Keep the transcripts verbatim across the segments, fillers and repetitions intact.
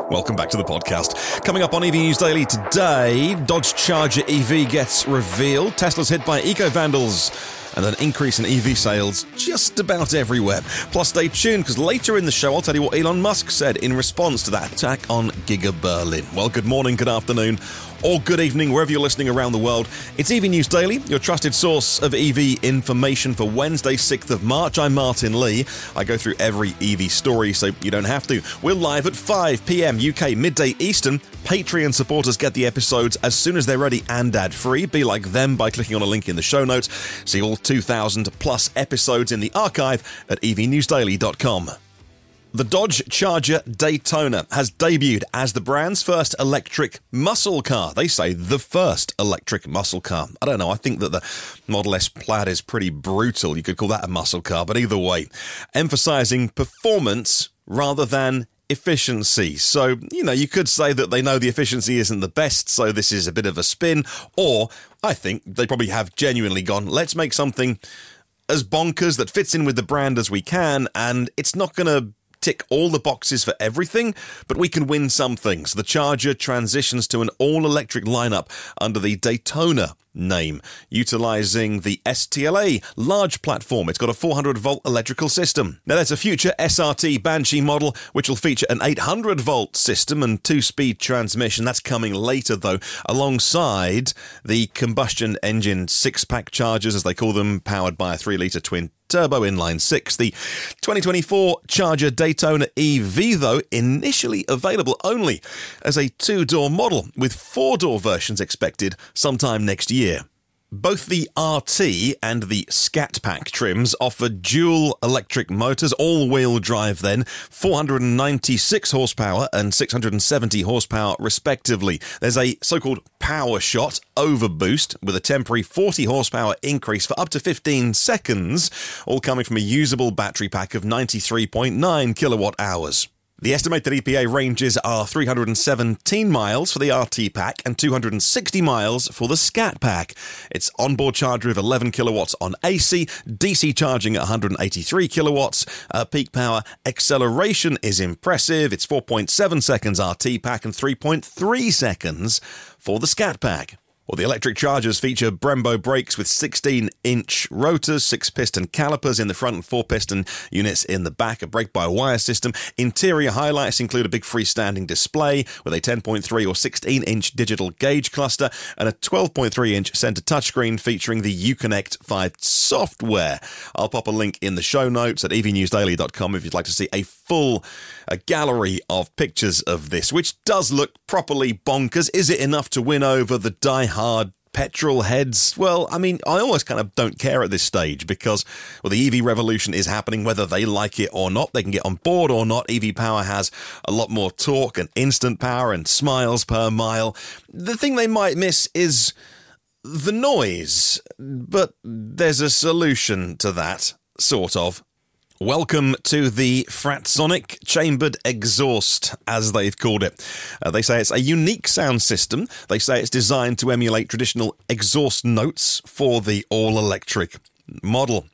Welcome back to the podcast. Coming up on E V News Daily today, Dodge Charger E V gets revealed, Tesla's hit by eco-vandals, and an increase in E V sales just about everywhere. Plus, stay tuned, because later in the show, I'll tell you what Elon Musk said in response to that attack on Giga Berlin. Well, good morning, good afternoon, or good evening, wherever you're listening around the world. It's E V News Daily, your trusted source of E V information for Wednesday, sixth of March. I'm Martin Lee. I go through every E V story, so you don't have to. We're live at five p.m. U K, midday Eastern. Patreon supporters get the episodes as soon as they're ready and ad-free. Be like them by clicking on a link in the show notes. See all two thousand plus episodes in the archive at e v news daily dot com. The Dodge Charger Daytona has debuted as the brand's first electric muscle car. They say the first electric muscle car. I don't know, I think that the Model S Plaid is pretty brutal. You could call that a muscle car, but either way, emphasizing performance rather than efficiency. So, you know, you could say that they know the efficiency isn't the best, so this is a bit of a spin, or I think they probably have genuinely gone, let's make something as bonkers that fits in with the brand as we can, and it's not going to tick all the boxes for everything, but we can win some things. The Charger transitions to an all-electric lineup under the Daytona name, utilizing the S T L A large platform. It's got a four hundred volt electrical system. Now, there's a future S R T Banshee model, which will feature an eight hundred volt system and two-speed transmission. That's coming later, though, alongside the combustion engine six-pack Chargers, as they call them, powered by a three litre twin turbo inline six. The twenty twenty-four Charger Daytona E V, though, initially available only as a two-door model, with four-door versions expected sometime next year. Both the R T and the Scat Pack trims offer dual electric motors, all-wheel drive then, four hundred ninety-six horsepower and six hundred seventy horsepower respectively. There's a so-called Power Shot overboost with a temporary forty horsepower increase for up to fifteen seconds, all coming from a usable battery pack of ninety-three point nine kilowatt hours. The estimated E P A ranges are three hundred seventeen miles for the R T pack and two hundred sixty miles for the Scat pack. Its onboard charger of eleven kilowatts on A C, D C charging at one hundred eighty-three kilowatts. Uh, peak power acceleration is impressive. It's four point seven seconds R T pack and three point three seconds for the Scat pack. Well, the electric Chargers feature Brembo brakes with sixteen inch rotors, six-piston calipers in the front and four-piston units in the back, a brake-by-wire system. Interior highlights include a big freestanding display with a ten point three or sixteen inch digital gauge cluster and a twelve point three inch center touchscreen featuring the Uconnect five software. I'll pop a link in the show notes at e v news daily dot com if you'd like to see a full a gallery of pictures of this, which does look properly bonkers. Is it enough to win over the die-hard petrol heads? Well, I mean, I almost kind of don't care at this stage because, well, the E V revolution is happening whether they like it or not. They can get on board or not. E V power has a lot more torque and instant power and smiles per mile. The thing they might miss is the noise, but there's a solution to that, sort of. Welcome to the Fratsonic Chambered Exhaust, as they've called it. Uh, they say it's a unique sound system. They say it's designed to emulate traditional exhaust notes for the all-electric model.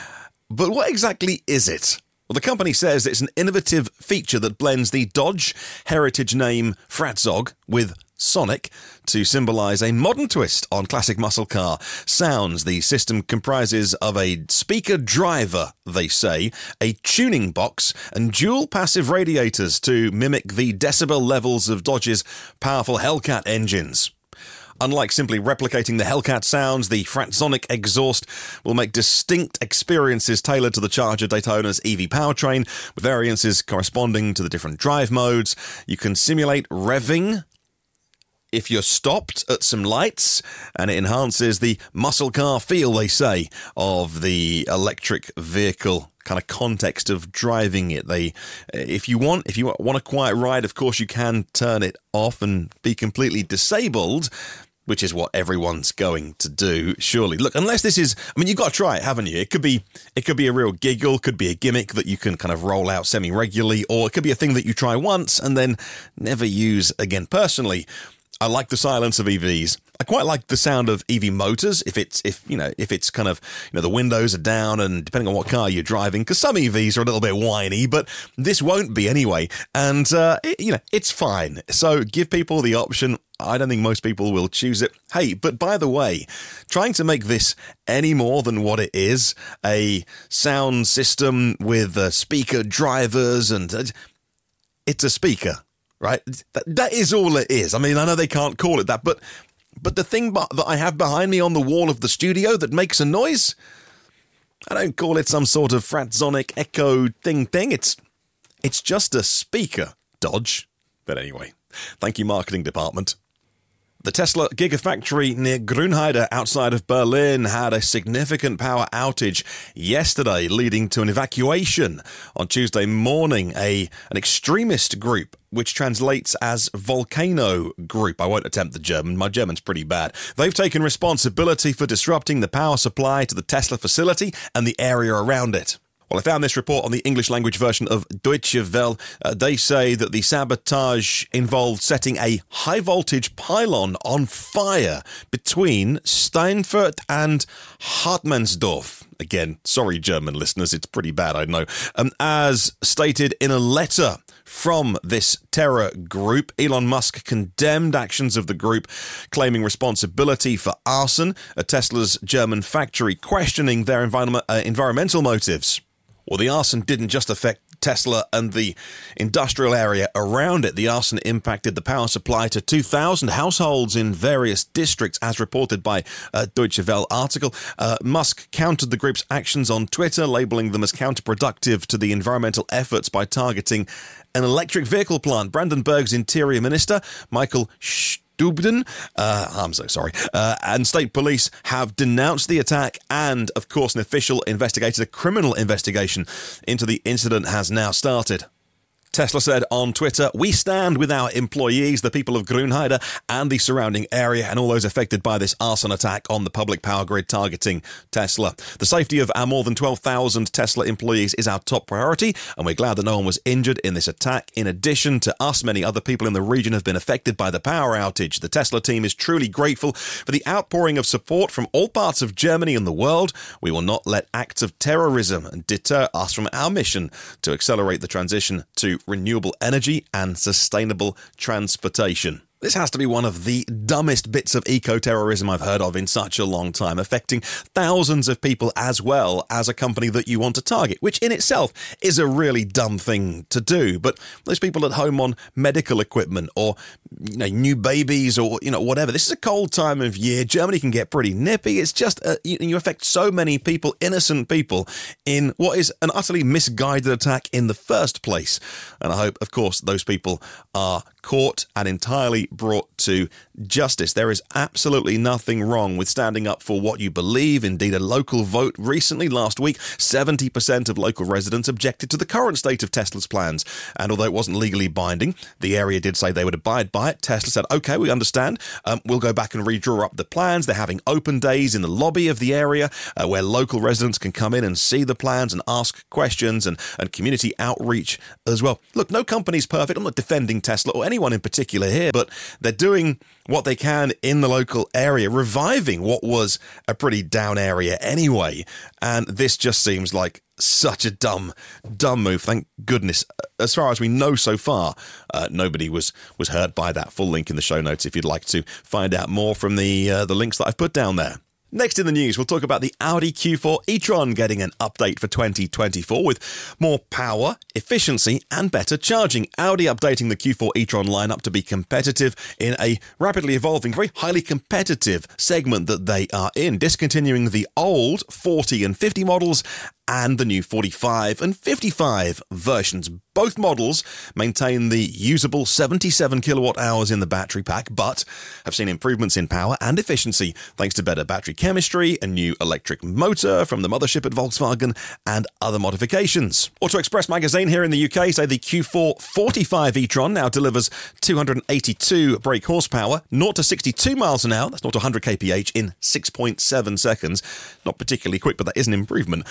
But what exactly is it? Well, the company says it's an innovative feature that blends the Dodge heritage name Fratzog with Sonic to symbolize a modern twist on classic muscle car sounds. The system comprises of a speaker driver, they say, a tuning box, and dual passive radiators to mimic the decibel levels of Dodge's powerful Hellcat engines. Unlike simply replicating the Hellcat sounds, the Fratsonic exhaust will make distinct experiences tailored to the Charger Daytona's E V powertrain, with variances corresponding to the different drive modes. You can simulate revving if you're stopped at some lights, and it enhances the muscle car feel, they say, of the electric vehicle kind of context of driving it. They, if you want, if you want a quiet ride, of course you can turn it off and be completely disabled, which is what everyone's going to do, surely. Look, unless this is, I mean, you've got to try it, haven't you? It could be, it could be a real giggle, could be a gimmick that you can kind of roll out semi-regularly, or it could be a thing that you try once and then never use again. Personally, I like the silence of E Vs. I quite like the sound of E V motors if it's if you know if it's kind of you know the windows are down and depending on what car you're driving, because some E Vs are a little bit whiny, but this won't be anyway, and uh, it, you know it's fine. So give people the option. I don't think most people will choose it. Hey, but by the way, trying to make this any more than what it is, a sound system with uh, speaker drivers, and uh, it's a speaker. Right? That, that is all it is. I mean, I know they can't call it that, but but the thing that I have behind me on the wall of the studio that makes a noise, I don't call it some sort of fratsonic echo thing thing. It's it's just a speaker, Dodge. But anyway, thank you, marketing department. The Tesla Gigafactory near Grünheide outside of Berlin had a significant power outage yesterday, leading to an evacuation on Tuesday morning. A an extremist group, which translates as Volcano Group. I won't attempt the German. My German's pretty bad. They've taken responsibility for disrupting the power supply to the Tesla facility and the area around it. Well, I found this report on the English language version of Deutsche Welle. Uh, they say that the sabotage involved setting a high-voltage pylon on fire between Steinfurt and Hartmannsdorf. Again, sorry, German listeners, it's pretty bad, I know. Um, as stated in a letter from this terror group, Elon Musk condemned actions of the group, claiming responsibility for arson at Tesla's German factory, questioning their environment, uh, environmental motives. Well, the arson didn't just affect Tesla and the industrial area around it. The arson impacted the power supply to two thousand households in various districts, as reported by a Deutsche Welle article. Uh, Musk countered the group's actions on Twitter, labeling them as counterproductive to the environmental efforts by targeting an electric vehicle plant. Brandenburg's Interior Minister, Michael Sch- Dubden, uh, I'm so sorry, uh, and state police have denounced the attack, and, of course, an official investigated a criminal investigation into the incident has now started. Tesla said on Twitter, "We stand with our employees, the people of Grünheide, and the surrounding area, and all those affected by this arson attack on the public power grid targeting Tesla. The safety of our more than twelve thousand Tesla employees is our top priority, and we're glad that no one was injured in this attack. In addition to us, many other people in the region have been affected by the power outage. The Tesla team is truly grateful for the outpouring of support from all parts of Germany and the world. We will not let acts of terrorism deter us from our mission to accelerate the transition to renewable energy and sustainable transportation." This has to be one of the dumbest bits of eco-terrorism I've heard of in such a long time, affecting thousands of people as well as a company that you want to target, which in itself is a really dumb thing to do. But those people at home on medical equipment or you know new babies or you know whatever, this is a cold time of year. Germany can get pretty nippy. It's just uh, you, you affect so many people, innocent people, in what is an utterly misguided attack in the first place. And I hope, of course, those people are caught and entirely brought to justice. There is absolutely nothing wrong with standing up for what you believe. Indeed, a local vote recently, last week, seventy percent of local residents objected to the current state of Tesla's plans. And although it wasn't legally binding, the area did say they would abide by it. Tesla said, okay, we understand. Um, we'll go back and redraw up the plans. They're having open days in the lobby of the area uh, where local residents can come in and see the plans and ask questions, and, and community outreach as well. Look, no company's perfect. I'm not defending Tesla or anyone in particular here, but they're doing what they can in the local area, reviving what was a pretty down area anyway. And this just seems like such a dumb, dumb move. Thank goodness. As far as we know so far, uh, nobody was was hurt by that. Full link in the show notes if you'd like to find out more from the uh, the links that I've put down there. Next in the news, we'll talk about the Audi Q four e-tron getting an update for twenty twenty-four with more power, efficiency and better charging. Audi updating the Q four e-tron lineup to be competitive in a rapidly evolving, very highly competitive segment that they are in, discontinuing the old forty and fifty models and the new forty-five and fifty-five versions. Both models maintain the usable seventy-seven kilowatt hours in the battery pack, but have seen improvements in power and efficiency thanks to better battery chemistry, a new electric motor from the mothership at Volkswagen, and other modifications. Auto Express magazine here in the U K say the Q four forty-five e-tron now delivers two hundred eighty-two brake horsepower, zero to sixty-two miles an hour, that's zero to one hundred kilometers per hour in six point seven seconds. Not particularly quick, but that is an improvement on its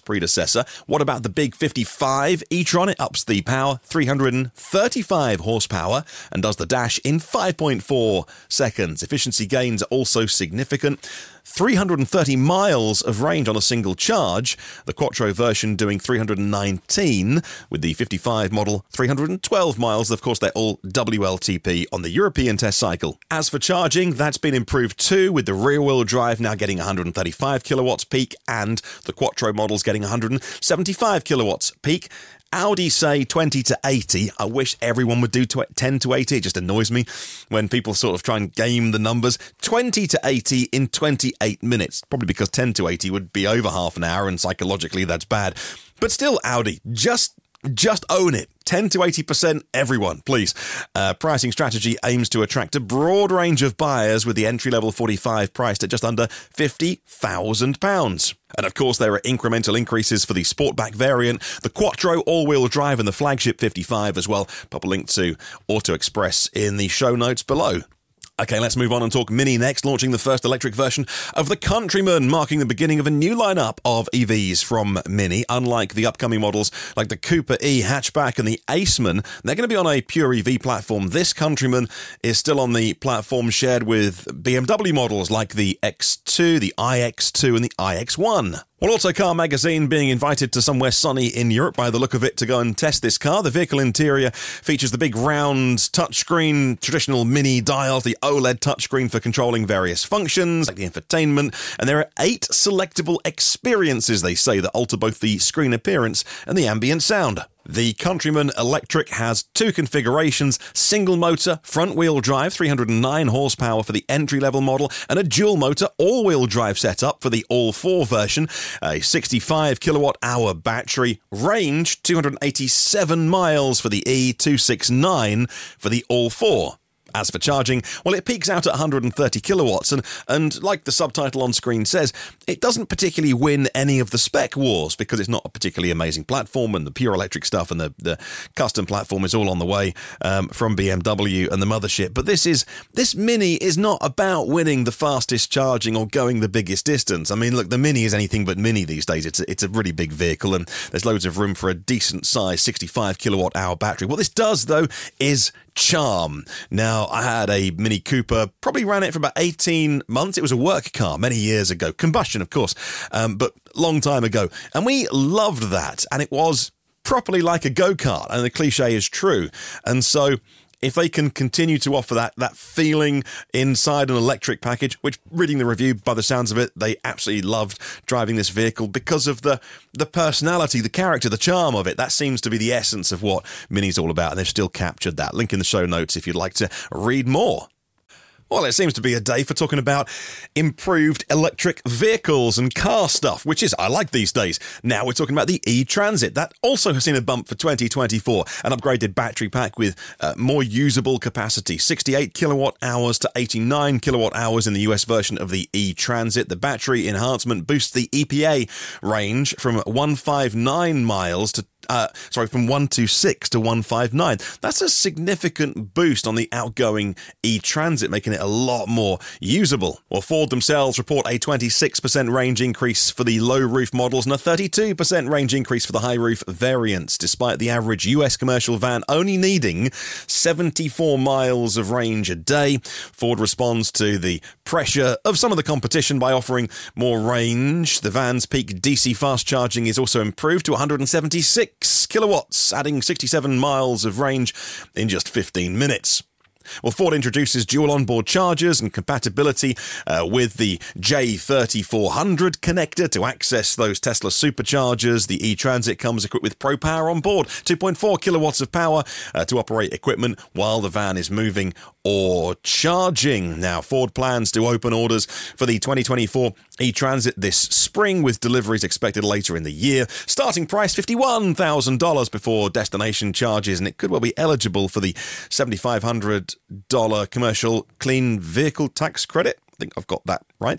predecessor. What about the big fifty-five e-tron? It ups the power, three hundred thirty-five horsepower, and does the dash in five point four seconds. Efficiency gains are also significant. three hundred thirty miles of range on a single charge. The Quattro version doing three hundred nineteen, with the fifty-five model three hundred twelve miles. Of course, they're all W L T P on the European test cycle. As for charging, that's been improved too, with the rear-wheel drive now getting one hundred thirty-five kilowatts peak, and the Quattro models getting one hundred seventy-five kilowatts peak. Audi say twenty to eighty. I wish everyone would do ten to eighty. It just annoys me when people sort of try and game the numbers. twenty to eighty in twenty-eight minutes. Probably because ten to eighty would be over half an hour, and psychologically that's bad. But still, Audi, just just own it. ten to eighty percent, everyone, please. Uh, pricing strategy aims to attract a broad range of buyers, with the entry-level forty-five priced at just under fifty thousand pounds. And of course, there are incremental increases for the Sportback variant, the Quattro all-wheel drive, and the flagship fifty-five as well. Pop a link to Auto Express in the show notes below. Okay, let's move on and talk Mini next, launching the first electric version of the Countryman, marking the beginning of a new lineup of E Vs from Mini. Unlike the upcoming models like the Cooper E hatchback and the Aceman, they're going to be on a pure E V platform. This Countryman is still on the platform shared with B M W models like the X two, the i X two and the i X one. Well, Autocar magazine being invited to somewhere sunny in Europe by the look of it to go and test this car. The vehicle interior features the big round touchscreen, traditional Mini dials, the OLED touchscreen for controlling various functions like the infotainment, and there are eight selectable experiences, they say, that alter both the screen appearance and the ambient sound. The Countryman Electric has two configurations: single motor front-wheel drive, three hundred nine horsepower for the entry-level model, and a dual motor all-wheel drive setup for the all four version. A sixty-five kilowatt hour battery, range two hundred eighty-seven miles for the E, two hundred sixty-nine for the all four. As for charging, well, it peaks out at one hundred thirty kilowatts, and, and like the subtitle on screen says, it doesn't particularly win any of the spec wars because it's not a particularly amazing platform, and the pure electric stuff and the, the custom platform is all on the way um, from B M W and the mothership. But this is this Mini is not about winning the fastest charging or going the biggest distance. I mean, look, the Mini is anything but Mini these days. It's a, it's a really big vehicle, and there's loads of room for a decent size sixty-five kilowatt hour battery. What this does, though, is charm. Now, I had a Mini Cooper, probably ran it for about eighteen months. It was a work car many years ago. Combustion, of course, um, but long time ago. And we loved that. And it was properly like a go-kart. And the cliche is true. And so if they can continue to offer that that feeling inside an electric package, which, reading the review, by the sounds of it, they absolutely loved driving this vehicle because of the the personality, the character, the charm of it. That seems to be the essence of what Mini's all about, and they've still captured that. Link in the show notes if you'd like to read more. Well, it seems to be a day for talking about improved electric vehicles and car stuff, which is, I like these days. Now we're talking about the e-Transit. That also has seen a bump for twenty twenty-four. An upgraded battery pack with uh, more usable capacity, sixty-eight kilowatt hours to eighty-nine kilowatt hours in the U S version of the e-Transit. The battery enhancement boosts the E P A range from one hundred fifty-nine miles to Uh, sorry, from one twenty-six to one fifty-nine. That's a significant boost on the outgoing e-Transit, making it a lot more usable. Well, Ford themselves report a twenty-six percent range increase for the low-roof models and a thirty-two percent range increase for the high-roof variants, despite the average U S commercial van only needing seventy-four miles of range a day. Ford responds to the pressure of some of the competition by offering more range. The van's peak D C fast charging is also improved to one hundred seventy-six kilowatts, adding sixty-seven miles of range in just fifteen minutes. Well, Ford introduces dual onboard chargers and compatibility uh, with the J thirty-four hundred connector to access those Tesla superchargers. The e-Transit comes equipped with Pro Power on board, two point four kilowatts of power uh, to operate equipment while the van is moving or charging. Now, Ford plans to open orders for the twenty twenty-four e-Transit this spring, with deliveries expected later in the year. Starting price fifty-one thousand dollars before destination charges, and it could well be eligible for the seven thousand five hundred dollars commercial clean vehicle tax credit. I think I've got that right.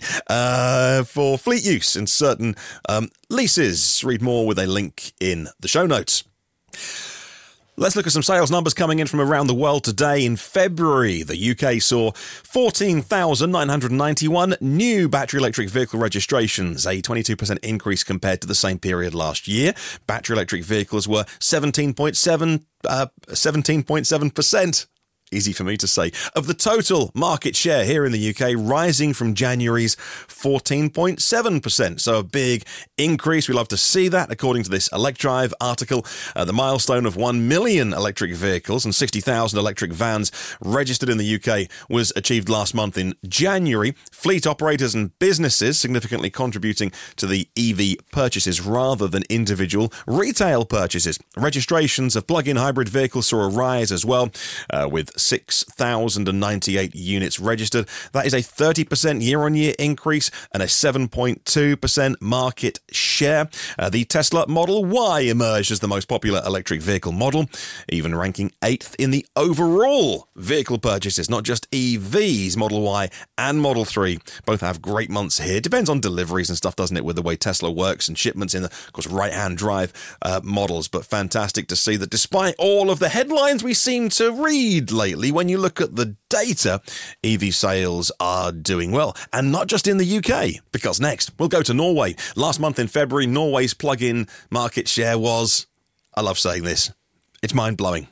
Uh, for fleet use in certain um, leases. Read more with a link in the show notes. Let's look at some sales numbers coming in from around the world today. In February, the U K saw fourteen thousand nine hundred ninety-one new battery electric vehicle registrations, a twenty-two percent increase compared to the same period last year. Battery electric vehicles were seventeen point seven uh, seventeen point seven percent. Easy for me to say, of the total market share here in the U K, rising from January's fourteen point seven percent. So a big increase. We love to see that. According to this Electrive article, uh, the milestone of one million electric vehicles and sixty thousand electric vans registered in the U K was achieved last month in January. Fleet operators and businesses significantly contributing to the E V purchases rather than individual retail purchases. Registrations of plug-in hybrid vehicles saw a rise as well, uh, with six thousand ninety-eight units registered. That is a thirty percent year-on-year increase and a seven point two percent market share. Uh, the Tesla Model Y emerged as the most popular electric vehicle model, even ranking eighth in the overall vehicle purchases, not just E Vs. Model Y and Model three both have great months here. Depends on deliveries and stuff, doesn't it, with the way Tesla works and shipments in the, of course, right-hand drive uh, models. But fantastic to see that despite all of the headlines we seem to read lately, when you look at the data, E V sales are doing well. And not just in the U K, because next we'll go to Norway. Last month in February, Norway's plug-in market share was, I love saying this, it's mind-blowing,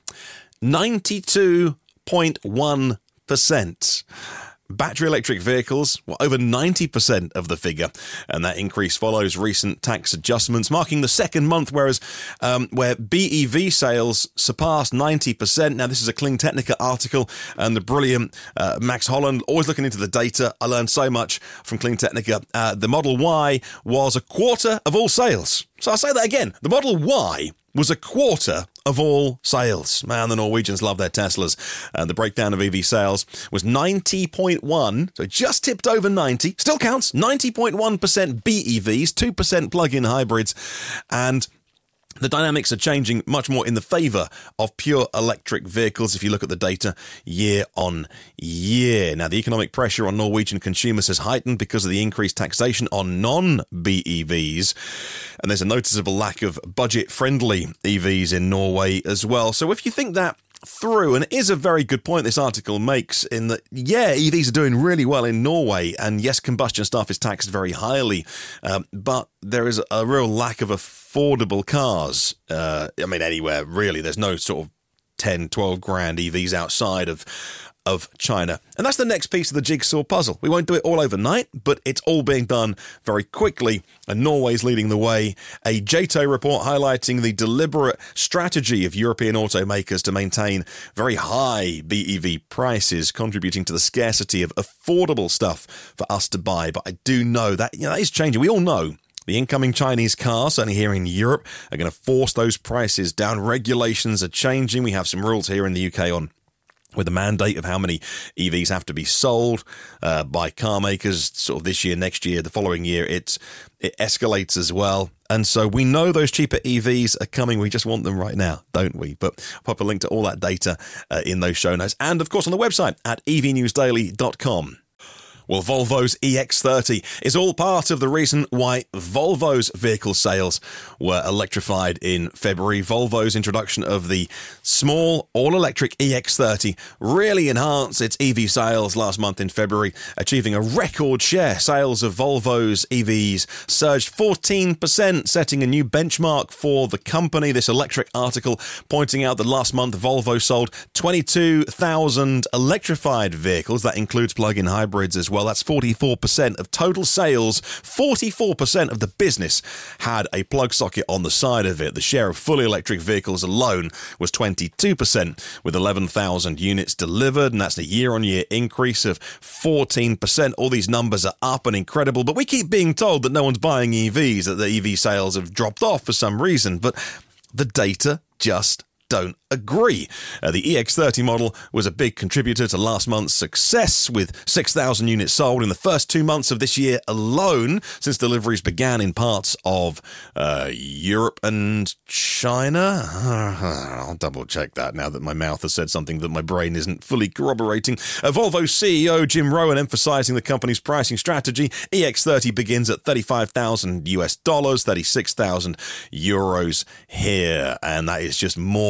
ninety-two point one percent. Battery electric vehicles were over ninety percent of the figure, and that increase follows recent tax adjustments, marking the second month whereas um, where B E V sales surpassed ninety percent. Now, this is a Clean Technica article, and the brilliant uh, Max Holland, always looking into the data. I learned so much from Clean Technica. Uh, the Model Y was a quarter of all sales. So I'll say that again. The Model Y was a quarter of all sales. Man, the Norwegians love their Teslas. And the breakdown of E V sales was ninety point one, so just tipped over ninety. Still counts, ninety point one percent B E Vs, two percent plug-in hybrids, and the dynamics are changing much more in the favour of pure electric vehicles if you look at the data year on year. Now, the economic pressure on Norwegian consumers has heightened because of the increased taxation on non-B E Vs. And there's a noticeable lack of budget-friendly E Vs in Norway as well. So if you think that through, and it is a very good point this article makes in that, yeah, E Vs are doing really well in Norway, and yes, combustion stuff is taxed very highly, um, but there is a real lack of affordable cars. Uh, I mean, anywhere, really. There's no sort of ten, twelve grand E Vs outside of of China. And that's the next piece of the jigsaw puzzle. We won't do it all overnight, but it's all being done very quickly, and Norway's leading the way. A J T O report highlighting the deliberate strategy of European automakers to maintain very high B E V prices, contributing to the scarcity of affordable stuff for us to buy. But I do know that, you know, that is changing. We all know the incoming Chinese cars, certainly here in Europe, are going to force those prices down. Regulations are changing. We have some rules here in the U K on with the mandate of how many E Vs have to be sold uh, by car makers sort of this year, next year, the following year. It, it escalates as well. And so we know those cheaper E Vs are coming. We just want them right now, don't we? But I'll pop a link to all that data uh, in those show notes. And, of course, on the website at e v news daily dot com. Well, Volvo's E X thirty is all part of the reason why Volvo's vehicle sales were electrified in February. Volvo's introduction of the small, all-electric E X thirty really enhanced its E V sales last month in February, achieving a record share. Sales of Volvo's E Vs surged fourteen percent, setting a new benchmark for the company. This electric article pointing out that last month Volvo sold twenty-two thousand electrified vehicles. That includes plug-in hybrids as well. That's forty-four percent of total sales. forty-four percent of the business had a plug socket on the side of it. The share of fully electric vehicles alone was twenty-two percent, with eleven thousand units delivered, and that's a year-on-year increase of fourteen percent. All these numbers are up and incredible, but we keep being told that no one's buying E Vs, that the E V sales have dropped off for some reason, but the data just don't agree. Uh, the E X thirty model was a big contributor to last month's success, with six thousand units sold in the first two months of this year alone, since deliveries began in parts of uh, Europe and China. I'll double check that now that my mouth has said something that my brain isn't fully corroborating. Uh, Volvo C E O Jim Rowan emphasizing the company's pricing strategy. E X thirty begins at thirty-five thousand US dollars, thirty-six thousand euros here, and that is just more great news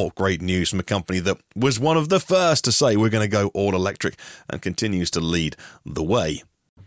news from a company that was one of the first to say we're going to go all electric and continues to lead the way.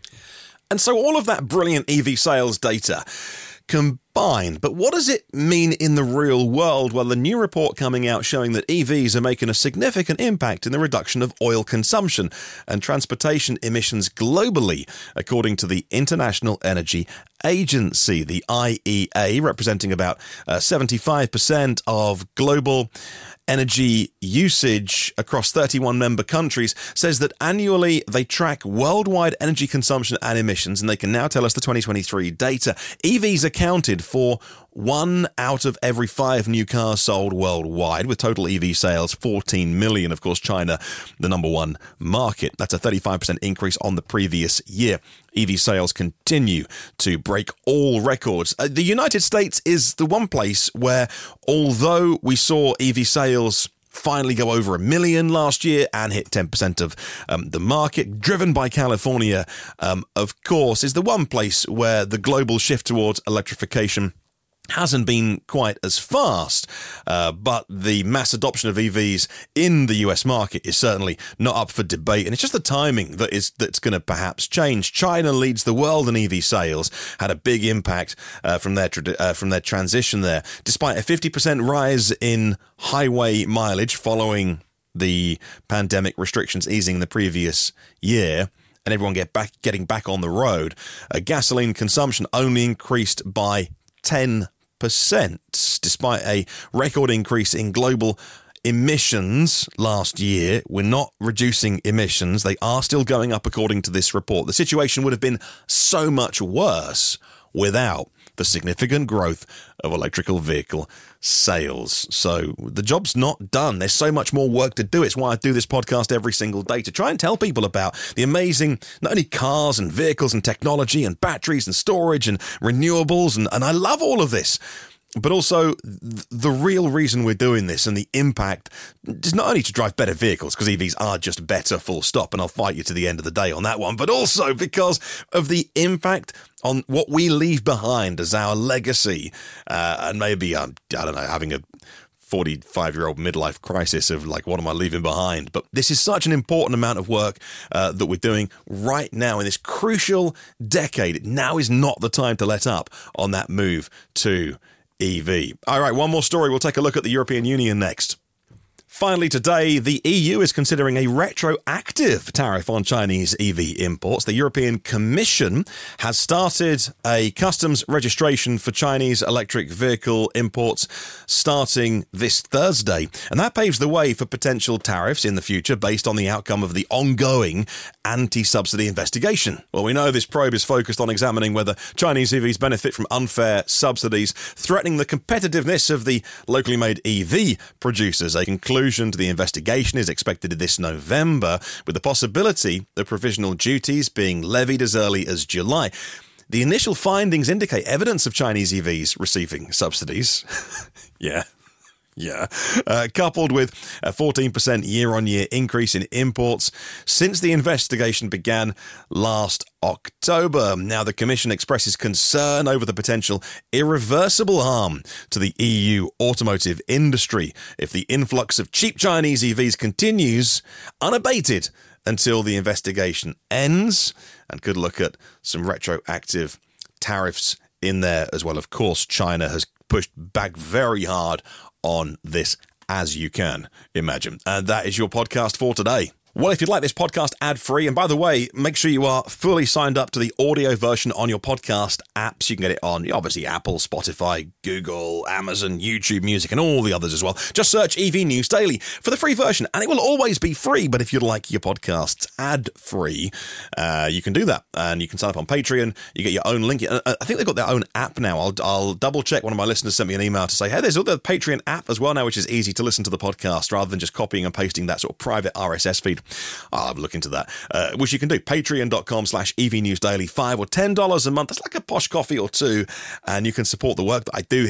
And so all of that brilliant E V sales data combined, but what does it mean in the real world? Well, the new report coming out showing that E Vs are making a significant impact in the reduction of oil consumption and transportation emissions globally, according to the International Energy Agency, the I E A, representing about uh, seventy-five percent of global energy usage across thirty-one member countries, says that annually they track worldwide energy consumption and emissions, and they can now tell us the twenty twenty-three data. E Vs accounted for one out of every five new cars sold worldwide, with total E V sales fourteen million. Of course, China, the number one market. That's a thirty-five percent increase on the previous year. E V sales continue to break all records. Uh, the United States is the one place where, although we saw E V sales finally go over a million last year and hit ten percent of um, the market, driven by California, um, of course, is the one place where the global shift towards electrification hasn't been quite as fast, uh, but the mass adoption of E Vs in the U S market is certainly not up for debate, and it's just the timing that is that's going to perhaps change. China leads the world in E V sales, had a big impact uh, from their tra- uh, from their transition there, despite a fifty percent rise in highway mileage following the pandemic restrictions easing the previous year. And everyone get back getting back on the road. Uh, gasoline consumption only increased by ten percent, despite a record increase in global emissions last year. We're not reducing emissions. They are still going up, according to this report. The situation would have been so much worse without the significant growth of electrical vehicle sales. So the job's not done. There's so much more work to do. It's why I do this podcast every single day, to try and tell people about the amazing, not only cars and vehicles and technology and batteries and storage and renewables, and, and I love all of this, but also th- the real reason we're doing this and the impact is not only to drive better vehicles, because E Vs are just better, full stop, and I'll fight you to the end of the day on that one, but also because of the impact on what we leave behind as our legacy. Uh, and maybe, um, I don't know, having a forty-five-year-old midlife crisis of, like, what am I leaving behind? But this is such an important amount of work uh, that we're doing right now in this crucial decade. Now is not the time to let up on that move to E V. All right, one more story. We'll take a look at the European Union next. Finally today, the E U is considering a retroactive tariff on Chinese E V imports. The European Commission has started a customs registration for Chinese electric vehicle imports starting this Thursday, and that paves the way for potential tariffs in the future based on the outcome of the ongoing anti-subsidy investigation. Well, we know this probe is focused on examining whether Chinese E Vs benefit from unfair subsidies, threatening the competitiveness of the locally made E V producers. A conclusion to the investigation is expected this November, with the possibility of provisional duties being levied as early as July. The initial findings indicate evidence of Chinese E Vs receiving subsidies. yeah. Yeah, uh, coupled with a fourteen percent year-on-year increase in imports since the investigation began last October. Now, the Commission expresses concern over the potential irreversible harm to the E U automotive industry if the influx of cheap Chinese E Vs continues unabated until the investigation ends, and could look at some retroactive tariffs in there as well. Of course, China has pushed back very hard on this, as you can imagine. And that is your podcast for today. Well, if you'd like this podcast ad-free, and by the way, make sure you are fully signed up to the audio version on your podcast apps. You can get it on, obviously, Apple, Spotify, Google, Amazon, YouTube Music, and all the others as well. Just search E V News Daily for the free version, and it will always be free. But if you'd like your podcasts ad-free, uh, you can do that. And you can sign up on Patreon. You get your own link. I think they've got their own app now. I'll, I'll double-check. One of my listeners sent me an email to say, hey, there's the Patreon app as well now, which is easy to listen to the podcast rather than just copying and pasting that sort of private R S S feed. I'll have a look into that, uh, which you can do. Patreon.com slash EV News Daily, five or ten dollars a month. That's like a posh coffee or two, and you can support the work that I do here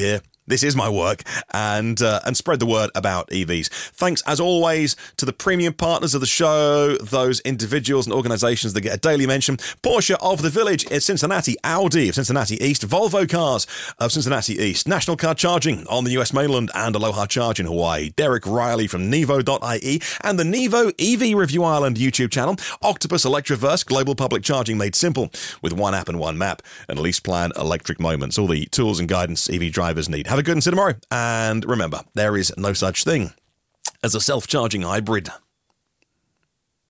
This is my work, and uh, and spread the word about E Vs. Thanks, as always, to the premium partners of the show, those individuals and organisations that get a daily mention. Porsche of the Village in Cincinnati, Audi of Cincinnati East, Volvo Cars of Cincinnati East, National Car Charging on the U S mainland, and Aloha Charge in Hawaii. Derek Riley from Nevo dot I E and the Nevo E V Review Ireland YouTube channel. Octopus Electroverse, global public charging made simple with one app and one map. And LeasePlan Electric Moments, all the tools and guidance E V drivers need. Have a good one tomorrow, and remember, there is no such thing as a self-charging hybrid.